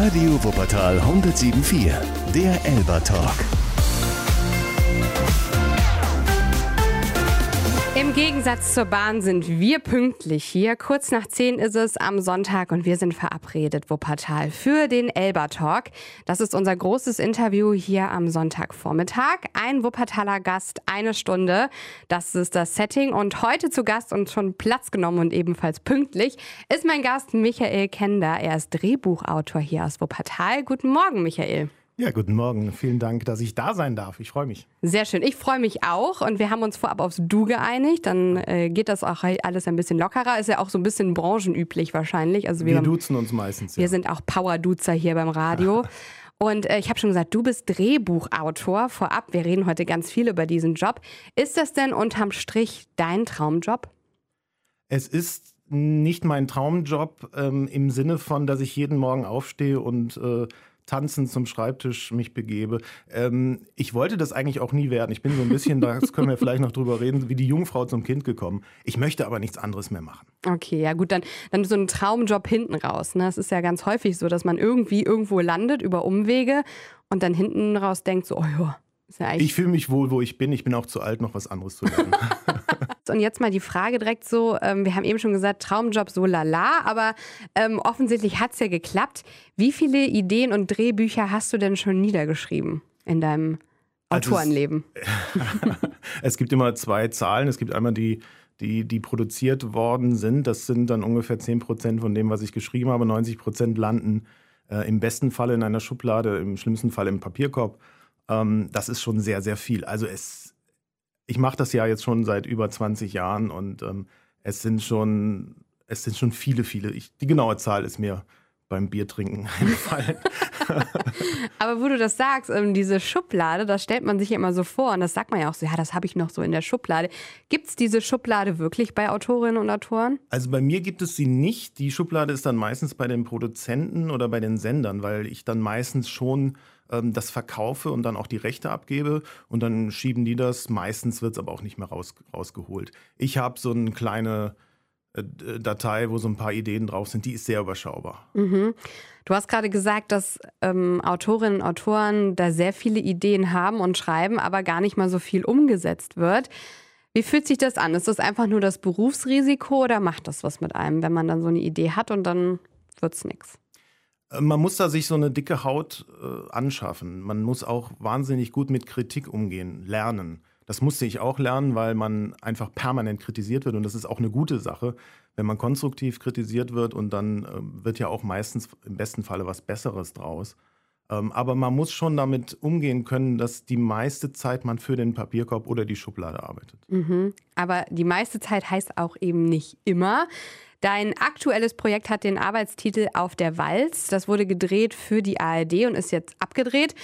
Radio Wuppertal 107.4, der Elba Talk. Im Gegensatz zur Bahn sind wir pünktlich hier. Kurz nach 10 ist es am Sonntag und wir sind verabredet, Wuppertal, für den Elba Talk. Das ist unser großes Interview hier am Sonntagvormittag. Ein Wuppertaler Gast, 1 Stunde. Das ist das Setting. Und heute zu Gast und schon Platz genommen und ebenfalls pünktlich ist mein Gast Michael Kender. Er ist Drehbuchautor hier aus Wuppertal. Guten Morgen, Michael. Ja, guten Morgen. Vielen Dank, dass ich da sein darf. Ich freue mich. Sehr schön. Ich freue mich auch. Und wir haben uns vorab aufs Du geeinigt. Dann geht das auch alles ein bisschen lockerer. Ist ja auch so ein bisschen branchenüblich wahrscheinlich. Also wir duzen uns meistens. Wir sind auch Power-Duzer hier beim Radio. Und ich habe schon gesagt, du bist Drehbuchautor. Vorab, wir reden heute ganz viel über diesen Job. Ist das denn unterm Strich dein Traumjob? Es ist nicht mein Traumjob im Sinne von, dass ich jeden Morgen aufstehe und tanzend zum Schreibtisch mich begebe. Ich wollte das eigentlich auch nie werden. Ich bin so ein bisschen, da können wir vielleicht noch drüber reden, wie die Jungfrau zum Kind gekommen. Ich möchte aber nichts anderes mehr machen. Okay, ja gut, dann so ein Traumjob hinten raus. Ne? Es ist ja ganz häufig so, dass man irgendwie irgendwo landet über Umwege und dann hinten raus denkt so, oh ja, ist ja eigentlich... Ich fühle mich wohl, wo ich bin. Ich bin auch zu alt, noch was anderes zu lernen. Und jetzt mal die Frage direkt so, wir haben eben schon gesagt, Traumjob so lala, aber offensichtlich hat es ja geklappt. Wie viele Ideen und Drehbücher hast du denn schon niedergeschrieben in deinem Autorenleben? Es gibt immer 2 Zahlen. Es gibt einmal die produziert worden sind. Das sind dann ungefähr 10% von dem, was ich geschrieben habe. 90% landen im besten Fall in einer Schublade, im schlimmsten Fall im Papierkorb. Das ist schon sehr, sehr viel. Also ich mache das ja jetzt schon seit über 20 Jahren und es sind schon viele. Die genaue Zahl ist mir beim Biertrinken eingefallen. Aber wo du das sagst, diese Schublade, das stellt man sich ja immer so vor und das sagt man ja auch so, ja, das habe ich noch so in der Schublade. Gibt es diese Schublade wirklich bei Autorinnen und Autoren? Also bei mir gibt es sie nicht. Die Schublade ist dann meistens bei den Produzenten oder bei den Sendern, weil ich dann meistens schon das verkaufe und dann auch die Rechte abgebe und dann schieben die das. Meistens wird es aber auch nicht mehr rausgeholt. Ich habe so eine kleine Datei, wo so ein paar Ideen drauf sind, die ist sehr überschaubar. Mhm. Du hast gerade gesagt, dass Autorinnen und Autoren da sehr viele Ideen haben und schreiben, aber gar nicht mal so viel umgesetzt wird. Wie fühlt sich das an? Ist das einfach nur das Berufsrisiko oder macht das was mit einem, wenn man dann so eine Idee hat und dann wird's nichts? Man muss da sich so eine dicke Haut anschaffen. Man muss auch wahnsinnig gut mit Kritik umgehen, lernen. Das musste ich auch lernen, weil man einfach permanent kritisiert wird. Und das ist auch eine gute Sache, wenn man konstruktiv kritisiert wird. Und dann wird ja auch meistens im besten Falle was Besseres draus. Aber man muss schon damit umgehen können, dass die meiste Zeit man für den Papierkorb oder die Schublade arbeitet. Mhm. Aber die meiste Zeit heißt auch eben nicht immer. Dein aktuelles Projekt hat den Arbeitstitel Auf der Walz. Das wurde gedreht für die ARD und ist jetzt abgedreht.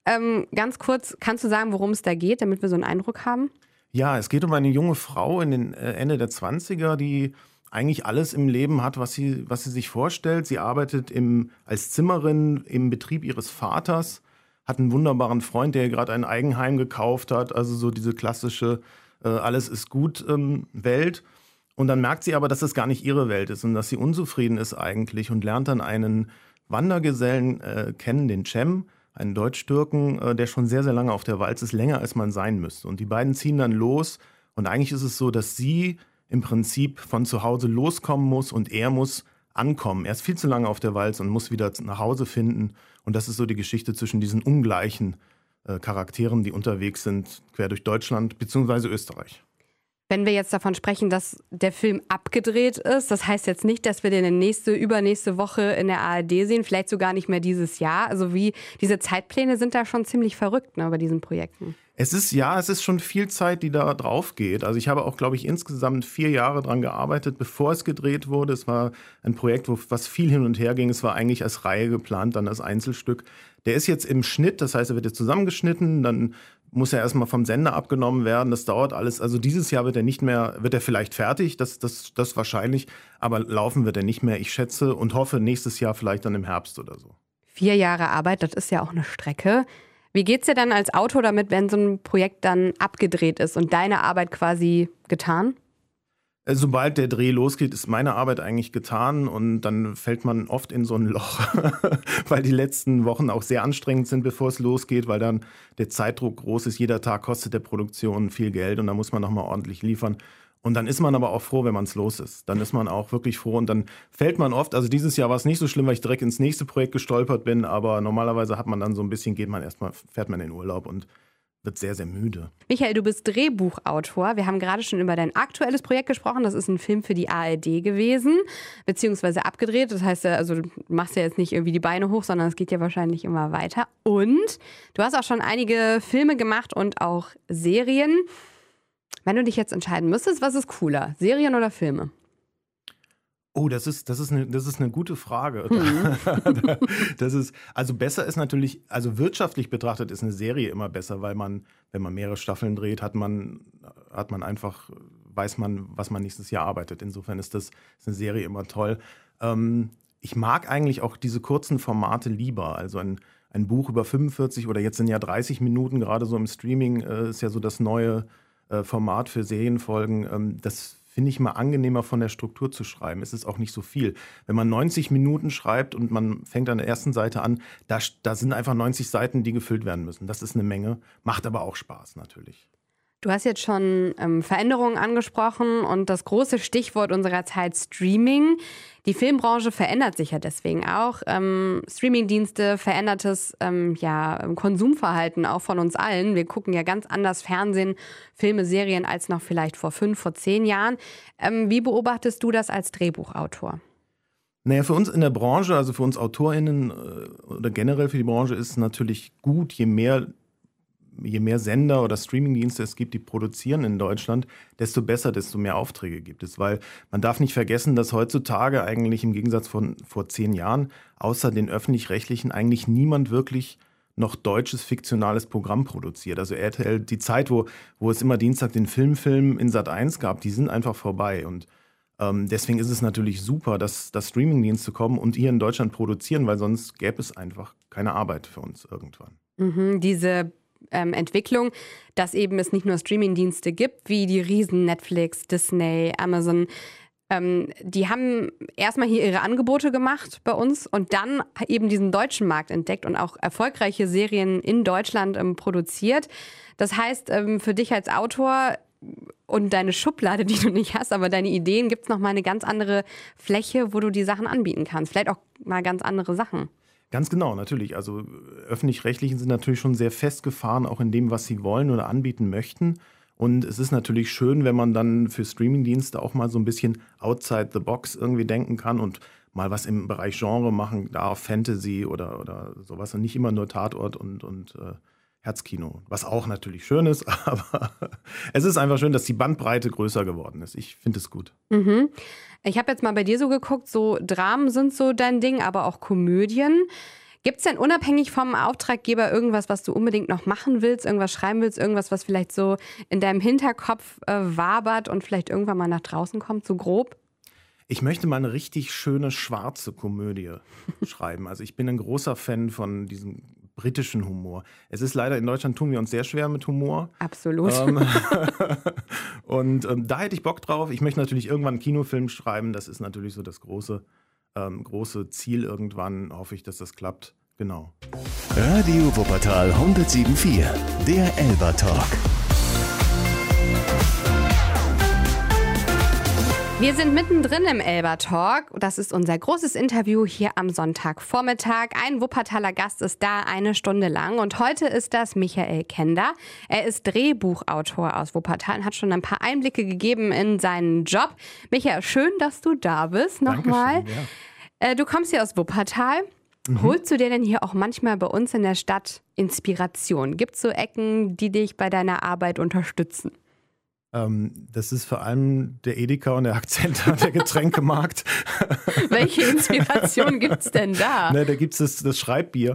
Ganz kurz, kannst du sagen, worum es da geht, damit wir so einen Eindruck haben? Ja, es geht um eine junge Frau in den Ende der 20er, die eigentlich alles im Leben hat, was sie sich vorstellt. Sie arbeitet als Zimmerin im Betrieb ihres Vaters, hat einen wunderbaren Freund, der ihr gerade ein Eigenheim gekauft hat. Also so diese klassische Alles ist gut Welt. Und dann merkt sie aber, dass das gar nicht ihre Welt ist und dass sie unzufrieden ist eigentlich und lernt dann einen Wandergesellen kennen, den Cem, einen Deutsch-Türken, der schon sehr, sehr lange auf der Walz ist, länger als man sein müsste. Und die beiden ziehen dann los und eigentlich ist es so, dass sie im Prinzip von zu Hause loskommen muss und er muss ankommen. Er ist viel zu lange auf der Walz und muss wieder nach Hause finden. Und das ist so die Geschichte zwischen diesen ungleichen Charakteren, die unterwegs sind, quer durch Deutschland bzw. Österreich. Wenn wir jetzt davon sprechen, dass der Film abgedreht ist, das heißt jetzt nicht, dass wir den übernächste Woche in der ARD sehen, vielleicht sogar nicht mehr dieses Jahr. Also diese Zeitpläne sind da schon ziemlich verrückt, ne, bei diesen Projekten. Es ist schon viel Zeit, die da drauf geht. Also ich habe auch, glaube ich, insgesamt 4 Jahre dran gearbeitet, bevor es gedreht wurde. Es war ein Projekt, was viel hin und her ging. Es war eigentlich als Reihe geplant, dann als Einzelstück. Der ist jetzt im Schnitt, das heißt, er wird jetzt zusammengeschnitten, dann muss er erstmal vom Sender abgenommen werden. Das dauert alles. Also dieses Jahr wird er vielleicht fertig, das wahrscheinlich, aber laufen wird er nicht mehr. Ich schätze und hoffe nächstes Jahr vielleicht dann im Herbst oder so. 4 Jahre Arbeit, das ist ja auch eine Strecke. Wie geht's dir dann als Autor damit, wenn so ein Projekt dann abgedreht ist und deine Arbeit quasi getan? Sobald der Dreh losgeht, ist meine Arbeit eigentlich getan und dann fällt man oft in so ein Loch, weil die letzten Wochen auch sehr anstrengend sind, bevor es losgeht, weil dann der Zeitdruck groß ist. Jeder Tag kostet der Produktion viel Geld und da muss man nochmal ordentlich liefern. Und dann ist man aber auch froh, wenn man es los ist. Dann ist man auch wirklich froh und dann fällt man oft, also dieses Jahr war es nicht so schlimm, weil ich direkt ins nächste Projekt gestolpert bin, aber normalerweise hat man dann so ein bisschen, fährt man in den Urlaub und wird sehr, sehr müde. Michael, du bist Drehbuchautor. Wir haben gerade schon über dein aktuelles Projekt gesprochen. Das ist ein Film für die ARD gewesen, beziehungsweise abgedreht. Das heißt, also du machst ja jetzt nicht irgendwie die Beine hoch, sondern es geht ja wahrscheinlich immer weiter. Und du hast auch schon einige Filme gemacht und auch Serien. Wenn du dich jetzt entscheiden müsstest, was ist cooler, Serien oder Filme? Oh, das ist eine gute Frage. Also besser ist natürlich, also wirtschaftlich betrachtet ist eine Serie immer besser, weil man, wenn man mehrere Staffeln dreht, weiß man, was man nächstes Jahr arbeitet. Insofern ist eine Serie immer toll. Ich mag eigentlich auch diese kurzen Formate lieber. Also ein Buch über 45 oder jetzt sind ja 30 Minuten, gerade so im Streaming ist ja so das neue Format für Serienfolgen. Das finde ich mal angenehmer von der Struktur zu schreiben. Es ist auch nicht so viel. Wenn man 90 Minuten schreibt und man fängt an der ersten Seite an, da sind einfach 90 Seiten, die gefüllt werden müssen. Das ist eine Menge, macht aber auch Spaß natürlich. Du hast jetzt schon Veränderungen angesprochen und das große Stichwort unserer Zeit Streaming. Die Filmbranche verändert sich ja deswegen auch. Streamingdienste, verändertes Konsumverhalten auch von uns allen. Wir gucken ja ganz anders Fernsehen, Filme, Serien als noch vielleicht vor 5, vor 10 Jahren. Wie beobachtest du das als Drehbuchautor? Naja, für uns in der Branche, also für uns AutorInnen oder generell für die Branche ist es natürlich gut, je mehr Sender oder Streamingdienste es gibt, die produzieren in Deutschland, desto besser, desto mehr Aufträge gibt es. Weil man darf nicht vergessen, dass heutzutage eigentlich im Gegensatz von vor 10 Jahren, außer den Öffentlich-Rechtlichen, eigentlich niemand wirklich noch deutsches fiktionales Programm produziert. Also RTL, die Zeit, wo es immer Dienstag den Film in Sat.1 gab, die sind einfach vorbei. Und deswegen ist es natürlich super, dass Streamingdienste kommen und hier in Deutschland produzieren, weil sonst gäbe es einfach keine Arbeit für uns irgendwann. Diese Entwicklung, dass eben es nicht nur Streamingdienste gibt, wie die Riesen Netflix, Disney, Amazon. Die haben erstmal hier ihre Angebote gemacht bei uns und dann eben diesen deutschen Markt entdeckt und auch erfolgreiche Serien in Deutschland produziert. Das heißt, für dich als Autor und deine Schublade, die du nicht hast, aber deine Ideen, gibt es nochmal eine ganz andere Fläche, wo du die Sachen anbieten kannst. Vielleicht auch mal ganz andere Sachen. Ganz genau, natürlich. Also Öffentlich-Rechtlichen sind natürlich schon sehr festgefahren, auch in dem, was sie wollen oder anbieten möchten. Und es ist natürlich schön, wenn man dann für Streamingdienste auch mal so ein bisschen outside the box irgendwie denken kann und mal was im Bereich Genre machen darf, Fantasy oder sowas und nicht immer nur Tatort und Herzkino, was auch natürlich schön ist, aber es ist einfach schön, dass die Bandbreite größer geworden ist. Ich finde es gut. Mhm. Ich habe jetzt mal bei dir so geguckt, so Dramen sind so dein Ding, aber auch Komödien. Gibt es denn unabhängig vom Auftraggeber irgendwas, was du unbedingt noch machen willst, irgendwas schreiben willst, irgendwas, was vielleicht so in deinem Hinterkopf wabert und vielleicht irgendwann mal nach draußen kommt, so grob? Ich möchte mal eine richtig schöne schwarze Komödie schreiben. Also ich bin ein großer Fan von diesem britischen Humor. Es ist leider, in Deutschland tun wir uns sehr schwer mit Humor. Absolut. Und da hätte ich Bock drauf. Ich möchte natürlich irgendwann einen Kinofilm schreiben. Das ist natürlich so das große Ziel. Irgendwann hoffe ich, dass das klappt. Genau. Radio Wuppertal 107.4, der Elba Talk. Wir sind mittendrin im Elba Talk. Das ist unser großes Interview hier am Sonntagvormittag. Ein Wuppertaler Gast ist da 1 Stunde lang. Und heute ist das Michael Kender. Er ist Drehbuchautor aus Wuppertal und hat schon ein paar Einblicke gegeben in seinen Job. Michael, schön, dass du da bist. Nochmal. Dankeschön, ja. Du kommst hier aus Wuppertal. Holst du dir denn hier auch manchmal bei uns in der Stadt Inspiration? Gibt es so Ecken, die dich bei deiner Arbeit unterstützen? Das ist vor allem der Edeka und der Akzent, der Getränkemarkt. Welche Inspiration gibt's denn da? Ne, da gibt es das Schreibbier.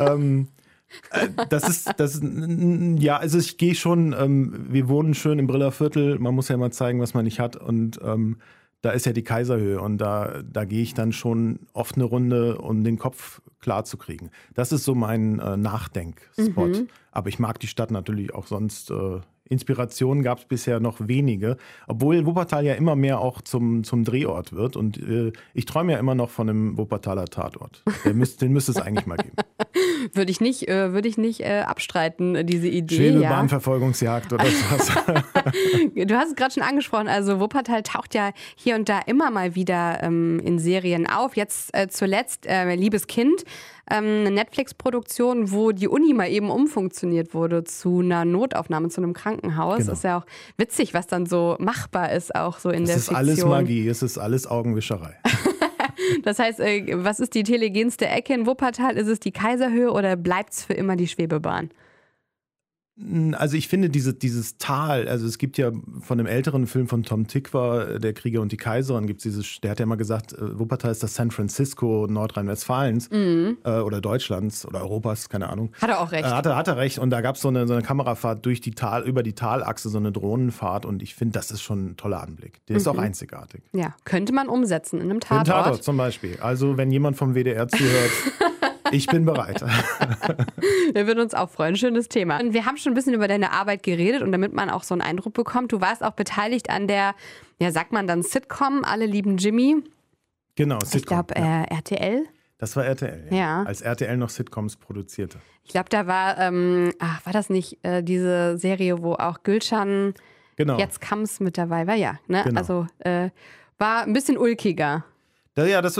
Also ich gehe schon, wir wohnen schön im Brillerviertel, man muss ja mal zeigen, was man nicht hat und da ist ja die Kaiserhöhe und da gehe ich dann schon oft eine Runde, um den Kopf klar zu kriegen. Das ist so mein Nachdenkspot. Aber ich mag die Stadt natürlich auch sonst Inspirationen gab es bisher noch wenige, obwohl Wuppertal ja immer mehr auch zum Drehort wird. Und ich träume ja immer noch von einem Wuppertaler Tatort. Den müsste es eigentlich mal geben. Würde ich nicht abstreiten, diese Idee. Schwebebahnverfolgungsjagd oder sowas. Du hast es gerade schon angesprochen, also Wuppertal taucht ja hier und da immer mal wieder in Serien auf. Jetzt zuletzt Liebes Kind, eine Netflix-Produktion, wo die Uni mal eben umfunktioniert wurde zu einer Notaufnahme, zu einem Krankenhaus. Genau. Ist ja auch witzig, was dann so machbar ist, auch so in der Fiktion. Es ist alles Magie, es ist alles Augenwischerei. Das heißt, was ist die telegenste Ecke in Wuppertal? Ist es die Kaiserhöhe oder bleibt es für immer die Schwebebahn? Also ich finde dieses Tal, also es gibt ja von dem älteren Film von Tom Tykwer, Der Krieger und die Kaiserin, der hat ja mal gesagt, Wuppertal ist das San Francisco Nordrhein-Westfalens oder Deutschlands oder Europas, keine Ahnung. Hat er auch recht. Hat er recht und da gab es so eine Kamerafahrt über die Talachse, so eine Drohnenfahrt und ich finde, das ist schon ein toller Anblick. Der ist auch einzigartig. Ja, könnte man umsetzen in einem Tatort. Im Tatort zum Beispiel. Also wenn jemand vom WDR zuhört, ich bin bereit. Wir würden uns auch freuen. Schönes Thema. Und wir haben schon ein bisschen über deine Arbeit geredet und damit man auch so einen Eindruck bekommt, du warst auch beteiligt an der, ja sagt man dann Sitcom, Alle lieben Jimmy. Genau, Sitcom. Ich glaube RTL. Das war RTL, ja. Als RTL noch Sitcoms produzierte. Ich glaube, da war, war das nicht diese Serie, wo auch Gülcan jetzt Kams mit dabei war? Ja, ne? Genau. Also war ein bisschen ulkiger. Das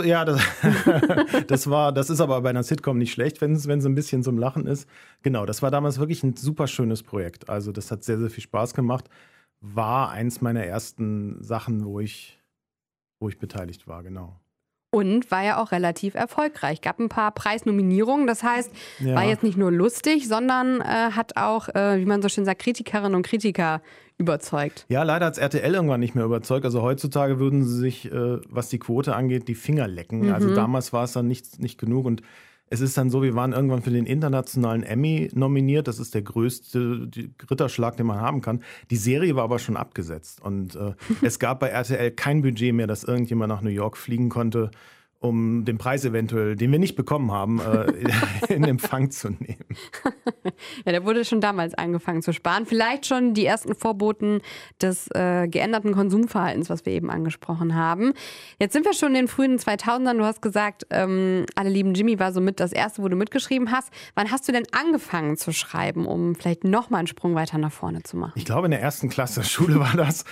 ist aber bei einer Sitcom nicht schlecht, wenn es ein bisschen zum Lachen ist. Genau, das war damals wirklich ein super schönes Projekt. Also das hat sehr, sehr viel Spaß gemacht. War eins meiner ersten Sachen, wo ich beteiligt war, genau. Und war ja auch relativ erfolgreich. Gab ein paar Preisnominierungen. Das heißt, war jetzt nicht nur lustig, sondern hat auch, wie man so schön sagt, Kritikerinnen und Kritiker überzeugt. Ja, leider hat es RTL irgendwann nicht mehr überzeugt. Also heutzutage würden sie sich, was die Quote angeht, die Finger lecken. Also damals war es dann nicht genug. Und es ist dann so, wir waren irgendwann für den internationalen Emmy nominiert. Das ist der größte Ritterschlag, den man haben kann. Die Serie war aber schon abgesetzt. Und es gab bei RTL kein Budget mehr, dass irgendjemand nach New York fliegen konnte, um den Preis eventuell, den wir nicht bekommen haben, in Empfang zu nehmen. Ja, da wurde schon damals angefangen zu sparen. Vielleicht schon die ersten Vorboten des geänderten Konsumverhaltens, was wir eben angesprochen haben. Jetzt sind wir schon in den frühen 2000ern. Du hast gesagt, Alle lieben Jimmy war somit das erste, wo du mitgeschrieben hast. Wann hast du denn angefangen zu schreiben, um vielleicht nochmal einen Sprung weiter nach vorne zu machen? Ich glaube, in der ersten Klasse der Schule war das.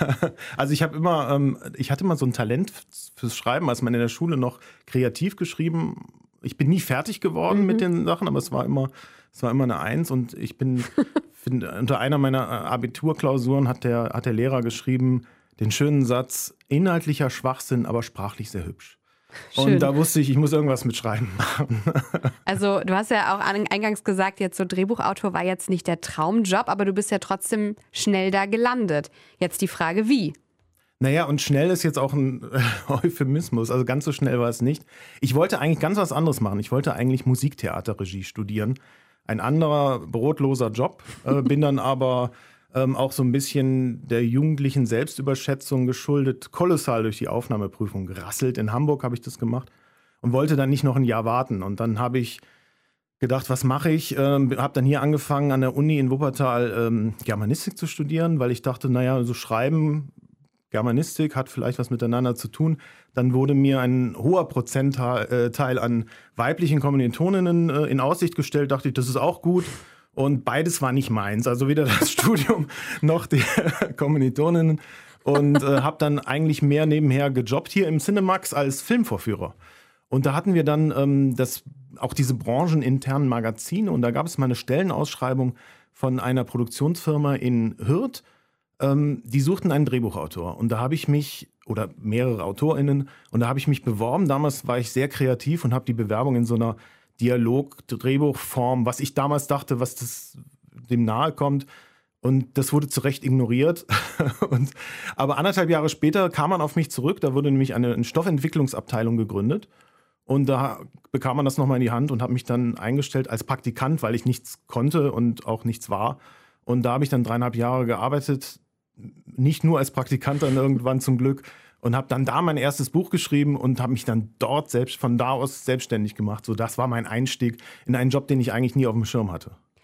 Also ich hatte immer so ein Talent fürs Schreiben, als man in der Schule noch kreativ geschrieben. Ich bin nie fertig geworden mit den Sachen, aber es war immer eine Eins und ich finde, unter einer meiner Abiturklausuren hat der Lehrer geschrieben, den schönen Satz, inhaltlicher Schwachsinn, aber sprachlich sehr hübsch. Schön. Und da wusste ich muss irgendwas mit Schreiben machen. Also du hast ja auch eingangs gesagt, jetzt so Drehbuchautor war jetzt nicht der Traumjob, aber du bist ja trotzdem schnell da gelandet. Jetzt die Frage, wie? Naja, und schnell ist jetzt auch ein Euphemismus. Also ganz so schnell war es nicht. Ich wollte eigentlich ganz was anderes machen. Ich wollte eigentlich Musiktheaterregie studieren. Ein anderer brotloser Job. Bin dann aber auch so ein bisschen der jugendlichen Selbstüberschätzung geschuldet, kolossal durch die Aufnahmeprüfung gerasselt. In Hamburg habe ich das gemacht und wollte dann nicht noch ein Jahr warten. Und dann habe ich gedacht, was mache ich? Habe dann hier angefangen an der Uni in Wuppertal Germanistik zu studieren, weil ich dachte, naja, so schreiben, Germanistik hat vielleicht was miteinander zu tun. Dann wurde mir ein hoher Prozentteil an weiblichen Kommilitoninnen in Aussicht gestellt. Dachte ich, das ist auch gut. Und beides war nicht meins. Also weder das Studium noch die Kommilitoninnen. Und habe dann eigentlich mehr nebenher gejobbt hier im Cinemax als Filmvorführer. Und da hatten wir dann auch diese brancheninternen Magazine. Und da gab es mal eine Stellenausschreibung von einer Produktionsfirma in Hürth. Die suchten einen Drehbuchautor und da habe ich mich, oder mehrere AutorInnen, und da habe ich mich beworben. Damals war ich sehr kreativ und habe die Bewerbung in so einer Dialog-Drehbuchform, was ich damals dachte, was das dem nahe kommt. Und das wurde zu Recht ignoriert. Aber 1,5 Jahre später kam man auf mich zurück. Da wurde nämlich eine Stoffentwicklungsabteilung gegründet. Und da bekam man das nochmal in die Hand und habe mich dann eingestellt als Praktikant, weil ich nichts konnte und auch nichts war. Und da habe ich dann 3,5 Jahre gearbeitet. Nicht nur als Praktikant dann irgendwann zum Glück und habe dann da mein erstes Buch geschrieben und habe mich dann von da aus selbstständig gemacht. So, das war mein Einstieg in einen Job, den ich eigentlich nie auf dem Schirm hatte.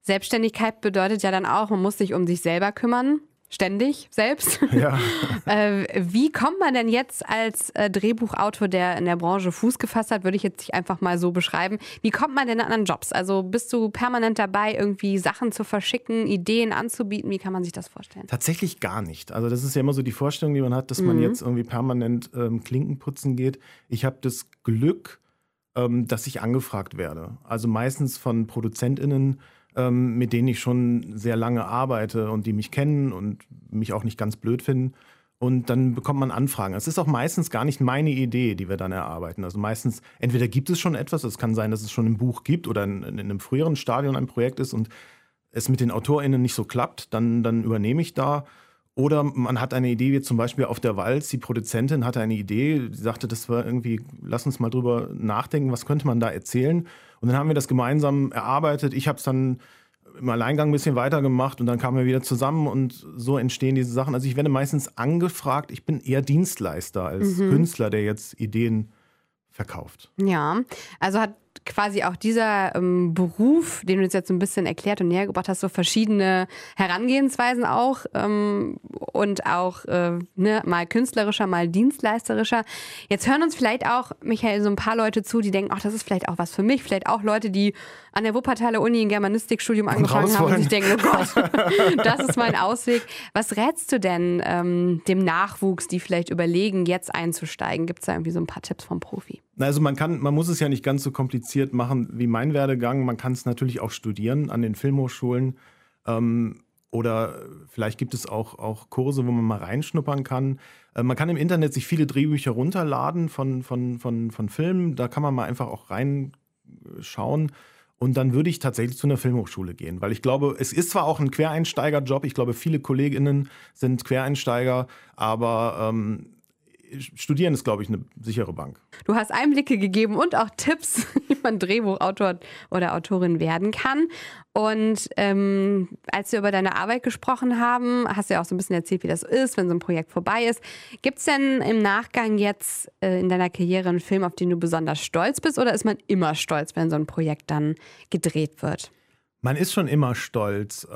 Selbstständigkeit bedeutet ja dann auch, man muss sich um sich selber kümmern. Ständig, selbst. Ja. Wie kommt man denn jetzt als Drehbuchautor, der in der Branche Fuß gefasst hat, würde ich jetzt einfach mal so beschreiben, wie kommt man denn an anderen Jobs? Also bist du permanent dabei, irgendwie Sachen zu verschicken, Ideen anzubieten? Wie kann man sich das vorstellen? Tatsächlich gar nicht. Also das ist ja immer so die Vorstellung, die man hat, dass man jetzt irgendwie permanent Klinken putzen geht. Ich habe das Glück, dass ich angefragt werde. Also meistens von ProduzentInnen, mit denen ich schon sehr lange arbeite und die mich kennen und mich auch nicht ganz blöd finden. Und dann bekommt man Anfragen. Es ist auch meistens gar nicht meine Idee, die wir dann erarbeiten. Also meistens, entweder gibt es schon etwas, es kann sein, dass es schon ein Buch gibt oder in einem früheren Stadion ein Projekt ist und es mit den AutorInnen nicht so klappt, dann übernehme ich da. Oder man hat eine Idee, wie zum Beispiel auf der Walz, die Produzentin hatte eine Idee, die sagte, das war irgendwie, lass uns mal drüber nachdenken, was könnte man da erzählen? Und dann haben wir das gemeinsam erarbeitet. Ich habe es dann im Alleingang ein bisschen weitergemacht und dann kamen wir wieder zusammen und so entstehen diese Sachen. Also ich werde meistens angefragt, ich bin eher Dienstleister als Künstler, der jetzt Ideen verkauft. Ja, also hat quasi auch dieser Beruf, den du uns jetzt so ein bisschen erklärt und näher gebracht hast, so verschiedene Herangehensweisen auch und auch mal künstlerischer, mal dienstleisterischer. Jetzt hören uns vielleicht auch, Michael, so ein paar Leute zu, die denken, ach, das ist vielleicht auch was für mich. Vielleicht auch Leute, die an der Wuppertaler Uni ein Germanistikstudium angefangen haben und sich denken, oh Gott, das ist mein Ausweg. Was rätst du denn dem Nachwuchs, die vielleicht überlegen, jetzt einzusteigen? Gibt es da irgendwie so ein paar Tipps vom Profi? Also man muss es ja nicht ganz so kompliziert machen wie mein Werdegang. Man kann es natürlich auch studieren an den Filmhochschulen. Oder vielleicht gibt es auch Kurse, wo man mal reinschnuppern kann. Man kann im Internet sich viele Drehbücher runterladen von Filmen. Da kann man mal einfach auch reinschauen. Und dann würde ich tatsächlich zu einer Filmhochschule gehen. Weil ich glaube, es ist zwar auch ein Quereinsteigerjob. Ich glaube, viele KollegInnen sind Quereinsteiger. Aber Studieren ist, glaube ich, eine sichere Bank. Du hast Einblicke gegeben und auch Tipps, wie man Drehbuchautor oder Autorin werden kann. Und als wir über deine Arbeit gesprochen haben, hast du ja auch so ein bisschen erzählt, wie das ist, wenn so ein Projekt vorbei ist. Gibt es denn im Nachgang jetzt in deiner Karriere einen Film, auf den du besonders stolz bist? Oder ist man immer stolz, wenn so ein Projekt dann gedreht wird? Man ist schon immer stolz.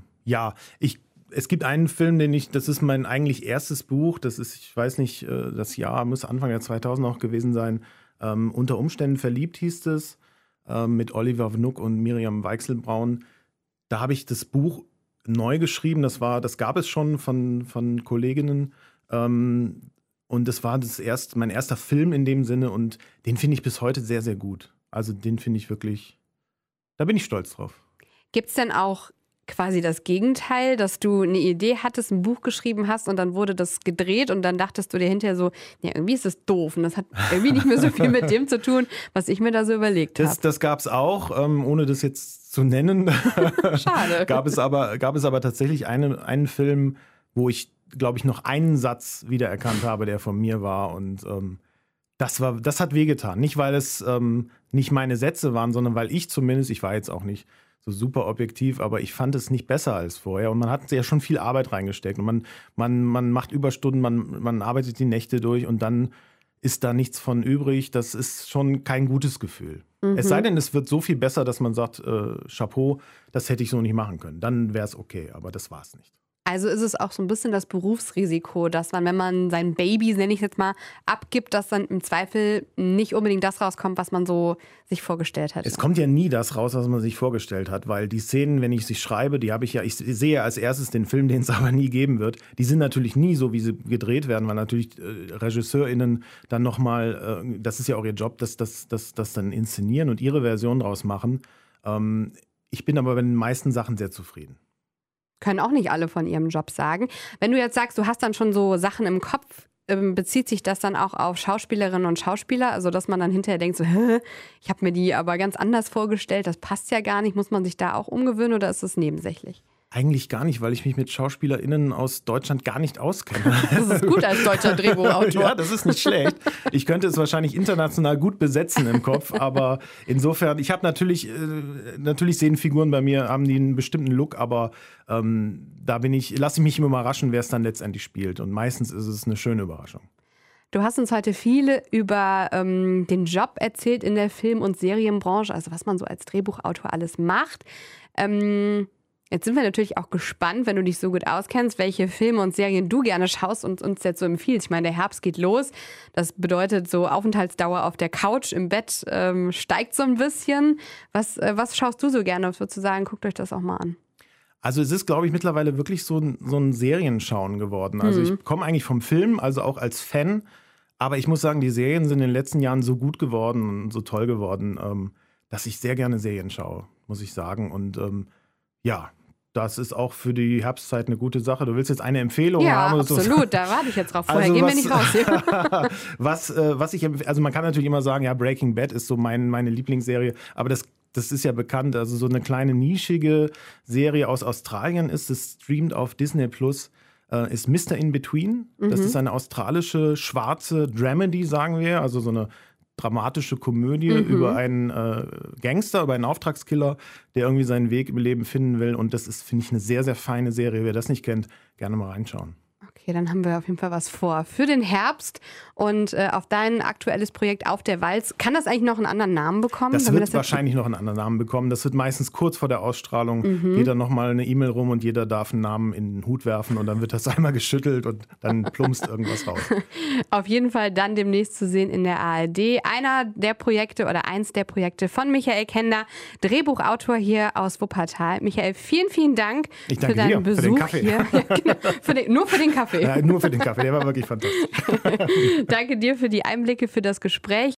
Es gibt einen Film, das ist mein eigentlich erstes Buch, das ist, ich weiß nicht, das Jahr muss Anfang der 2000 auch gewesen sein, Unter Umständen verliebt hieß es, mit Oliver Wnuck und Miriam Weichselbraun. Da habe ich das Buch neu geschrieben, das gab es schon von Kolleginnen und das war mein erster Film in dem Sinne und den finde ich bis heute sehr, sehr gut. Also den finde ich wirklich, da bin ich stolz drauf. Gibt es denn auch quasi das Gegenteil, dass du eine Idee hattest, ein Buch geschrieben hast und dann wurde das gedreht und dann dachtest du dir hinterher so, ja, irgendwie ist das doof und das hat irgendwie nicht mehr so viel mit dem zu tun, was ich mir da so überlegt habe. Das gab es auch, ohne das jetzt zu nennen. Schade. gab es aber tatsächlich einen Film, wo ich, glaube ich, noch einen Satz wiedererkannt habe, der von mir war und das hat wehgetan. Nicht, weil es nicht meine Sätze waren, sondern weil ich war jetzt auch nicht so super objektiv, aber ich fand es nicht besser als vorher. Und man hat ja schon viel Arbeit reingesteckt. Und man macht Überstunden, man arbeitet die Nächte durch und dann ist da nichts von übrig. Das ist schon kein gutes Gefühl. Es sei denn, es wird so viel besser, dass man sagt, Chapeau, das hätte ich so nicht machen können. Dann wäre es okay, aber das war es nicht. Also ist es auch so ein bisschen das Berufsrisiko, dass man, wenn man sein Baby, nenne ich es jetzt mal, abgibt, dass dann im Zweifel nicht unbedingt das rauskommt, was man so sich vorgestellt hat. Es kommt ja nie das raus, was man sich vorgestellt hat, weil die Szenen, wenn ich sie schreibe, ich sehe als erstes den Film, den es aber nie geben wird. Die sind natürlich nie so, wie sie gedreht werden, weil natürlich RegisseurInnen dann nochmal, das ist ja auch ihr Job, das dann inszenieren und ihre Version draus machen. Ich bin aber bei den meisten Sachen sehr zufrieden. Können auch nicht alle von ihrem Job sagen. Wenn du jetzt sagst, du hast dann schon so Sachen im Kopf, bezieht sich das dann auch auf Schauspielerinnen und Schauspieler? Also, dass man dann hinterher denkt, so, ich habe mir die aber ganz anders vorgestellt, das passt ja gar nicht. Muss man sich da auch umgewöhnen oder ist es nebensächlich? Eigentlich gar nicht, weil ich mich mit SchauspielerInnen aus Deutschland gar nicht auskenne. Das ist gut als deutscher Drehbuchautor. Ja, das ist nicht schlecht. Ich könnte es wahrscheinlich international gut besetzen im Kopf, aber insofern, ich habe natürlich sehen Figuren bei mir, haben die einen bestimmten Look, aber lasse ich mich immer überraschen, wer es dann letztendlich spielt. Und meistens ist es eine schöne Überraschung. Du hast uns heute viel über den Job erzählt in der Film- und Serienbranche, also was man so als Drehbuchautor alles macht. Jetzt sind wir natürlich auch gespannt, wenn du dich so gut auskennst, welche Filme und Serien du gerne schaust und uns jetzt so empfiehlst. Ich meine, der Herbst geht los. Das bedeutet, so Aufenthaltsdauer auf der Couch im Bett steigt so ein bisschen. Was schaust du so gerne? Ich würde sagen, guckt euch das auch mal an. Also es ist, glaube ich, mittlerweile wirklich so ein Serienschauen geworden. Also ich komme eigentlich vom Film, also auch als Fan. Aber ich muss sagen, die Serien sind in den letzten Jahren so gut geworden und so toll geworden, dass ich sehr gerne Serien schaue, muss ich sagen. Und das ist auch für die Herbstzeit eine gute Sache. Du willst jetzt eine Empfehlung haben? Ja, absolut. Da warte ich jetzt drauf. Vorher also gehen wir nicht raus hier. Also man kann natürlich immer sagen, ja, Breaking Bad ist so meine Lieblingsserie. Aber das ist ja bekannt. Also so eine kleine nischige Serie aus Australien ist. Das streamt auf Disney Plus. Ist Mr. In Between. Das ist eine australische schwarze Dramedy, sagen wir. Also so eine dramatische Komödie über einen Gangster, über einen Auftragskiller, der irgendwie seinen Weg im Leben finden will. Und das ist, finde ich, eine sehr, sehr feine Serie. Wer das nicht kennt, gerne mal reinschauen. Okay, dann haben wir auf jeden Fall was vor für den Herbst und auf dein aktuelles Projekt Auf der Walz. Kann das eigentlich noch einen anderen Namen bekommen? Das wird wahrscheinlich noch einen anderen Namen bekommen. Das wird meistens kurz vor der Ausstrahlung. Geht dann nochmal eine E-Mail rum und jeder darf einen Namen in den Hut werfen und dann wird das einmal geschüttelt und dann plumpst irgendwas raus. Auf jeden Fall dann demnächst zu sehen in der ARD. Eins der Projekte von Michael Kender, Drehbuchautor hier aus Wuppertal. Michael, vielen, vielen Dank für deinen Besuch für den Kaffee. hier. Ja, genau. Nur für den Kaffee. Ja, nur für den Kaffee, der war wirklich fantastisch. Danke dir für die Einblicke, für das Gespräch.